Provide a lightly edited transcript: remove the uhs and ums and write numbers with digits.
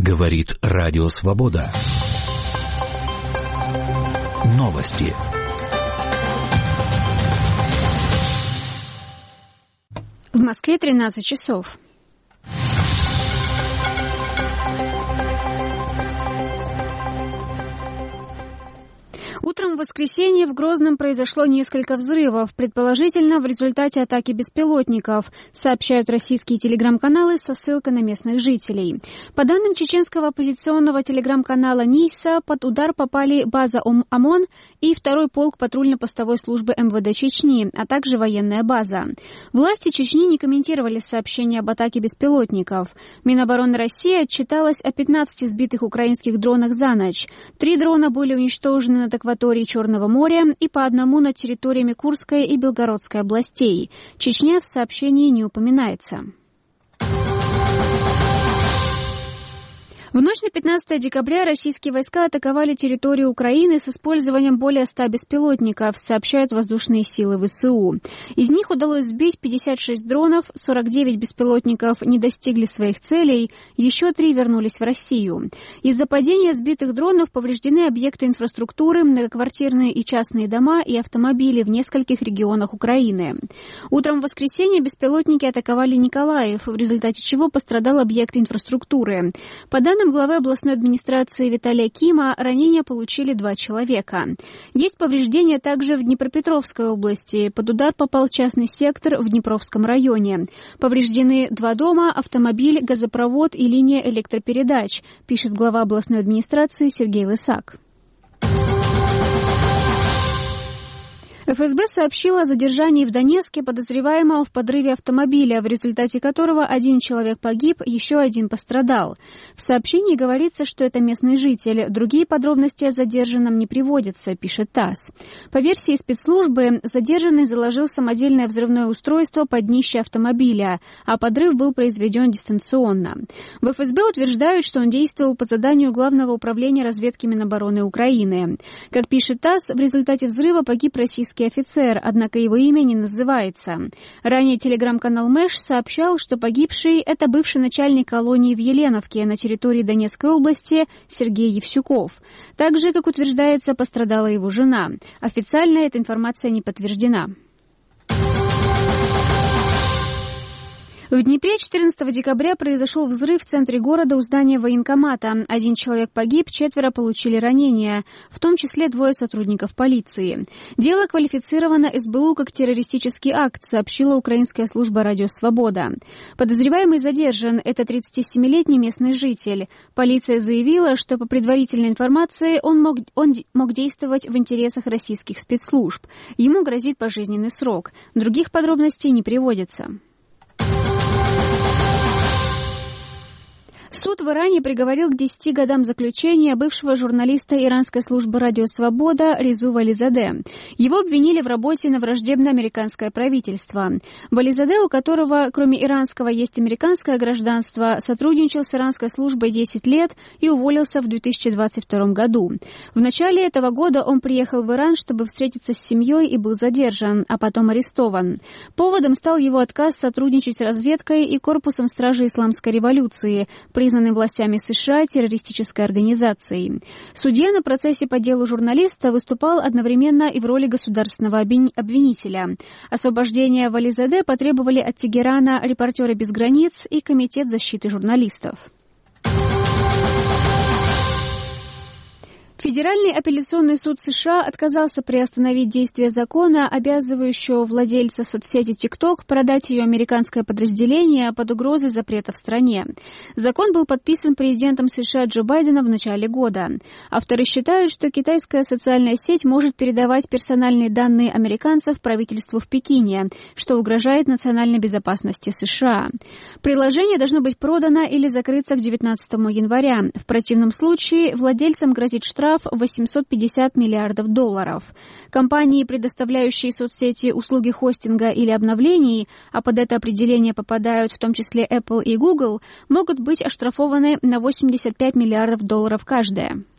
Говорит Радио Свобода. Новости. В Москве 13 часов. Утром в воскресенье в Грозном произошло несколько взрывов, предположительно в результате атаки беспилотников, сообщают российские телеграм-каналы со ссылкой на местных жителей. По данным чеченского оппозиционного телеграм-канала НИСА, под удар попали база ОМОН и 2-й полк патрульно-постовой службы МВД Чечни, а также военная база. Власти Чечни не комментировали сообщения об атаке беспилотников. Минобороны России отчиталась о 15 сбитых украинских дронах за ночь. 3 дрона были уничтожены над акваторией Черного моря и по одному над территориями Курской и Белгородской областей. Чечня в сообщении не упоминается. В ночь на 15 декабря российские войска атаковали территорию Украины с использованием более 100 беспилотников, сообщают воздушные силы ВСУ. Из них удалось сбить 56 дронов, 49 беспилотников не достигли своих целей, еще 3 вернулись в Россию. Из-за падения сбитых дронов повреждены объекты инфраструктуры, многоквартирные и частные дома и автомобили в нескольких регионах Украины. Утром в воскресенье беспилотники атаковали Николаев, в результате чего пострадал объект инфраструктуры. По данным главы областной администрации Виталия Кима, ранения получили 2 человека. Есть повреждения также в Днепропетровской области. Под удар попал частный сектор в Днепровском районе. Повреждены 2 дома, автомобиль, газопровод и линия электропередач, пишет глава областной администрации Сергей Лысак. ФСБ сообщила о задержании в Донецке подозреваемого в подрыве автомобиля, в результате которого 1 человек погиб, еще 1 пострадал. В сообщении говорится, что это местный житель. Другие подробности о задержанном не приводятся, пишет ТАСС. По версии спецслужбы, задержанный заложил самодельное взрывное устройство под днище автомобиля, а подрыв был произведен дистанционно. В ФСБ утверждают, что он действовал по заданию Главного управления разведки Минобороны Украины. Как пишет ТАСС, в результате взрыва погиб российский офицер, однако его имя не называется. Ранее телеграм-канал Мэш сообщал, что погибший – это бывший начальник колонии в Еленовке на территории Донецкой области Сергей Евсюков. Также, как утверждается, пострадала его жена. Официально эта информация не подтверждена. В Днепре 14 декабря произошел взрыв в центре города у здания военкомата. 1 человек погиб, 4 получили ранения, в том числе 2 сотрудников полиции. Дело квалифицировано СБУ как террористический акт, сообщила украинская служба «Радио Свобода». Подозреваемый задержан, это 37-летний местный житель. Полиция заявила, что по предварительной информации он мог действовать в интересах российских спецслужб. Ему грозит пожизненный срок. Других подробностей не приводится. Суд в Иране приговорил к 10 годам заключения бывшего журналиста иранской службы «Радио Свобода» Резу Вализаде. Его обвинили в работе на враждебное американское правительство. Вализаде, у которого кроме иранского есть американское гражданство, сотрудничал с иранской службой 10 лет и уволился в 2022 году. В начале этого года он приехал в Иран, чтобы встретиться с семьей и был задержан, а потом арестован. Поводом стал его отказ сотрудничать с разведкой и корпусом стражи исламской революции, признанной властями США террористической организацией. Судья на процессе по делу журналиста выступал одновременно и в роли государственного обвинителя. Освобождение Вализаде потребовали от Тегерана «Репортеры без границ» и Комитет защиты журналистов. Федеральный апелляционный суд США отказался приостановить действие закона, обязывающего владельца соцсети TikTok продать ее американское подразделение под угрозой запрета в стране. Закон был подписан президентом США Джо Байденом в начале года. Авторы считают, что китайская социальная сеть может передавать персональные данные американцев правительству в Пекине, что угрожает национальной безопасности США. Приложение должно быть продано или закрыться к 19 января. В противном случае владельцам грозит штраф в $850 миллиардов. Компании, предоставляющие соцсети услуги хостинга или обновлений, а под это определение попадают в том числе Apple и Google, могут быть оштрафованы на $85 миллиардов каждая.